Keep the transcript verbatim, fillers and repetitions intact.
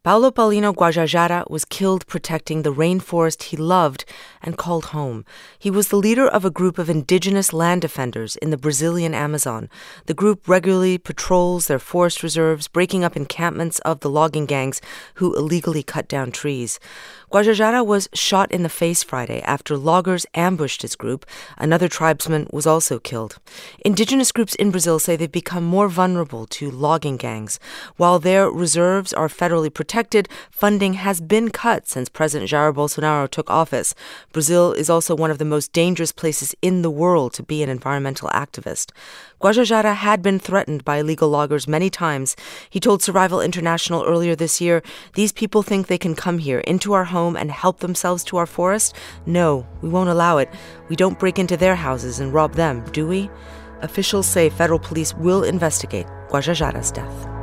Paulo Paulino Guajajara was killed protecting the rainforest he loved and called home. He was the leader of a group of indigenous land defenders in the Brazilian Amazon. The group regularly patrols their forest reserves, breaking up encampments of the logging gangs who illegally cut down trees. Guajajara was shot in the face Friday after loggers ambushed his group. Another tribesman was also killed. Indigenous groups in Brazil say they've become more vulnerable to logging gangs. While their reserves are federally protected, funding has been cut since President Jair Bolsonaro took office. Brazil is also one of the most dangerous places in the world to be an environmental activist. Guajajara had been threatened by illegal loggers many times. He told Survival International earlier this year, "These people think they can come here into our home and help themselves to our forest? No, we won't allow it. We don't break into their houses and rob them, do we?" Officials say federal police will investigate Guajajara's death.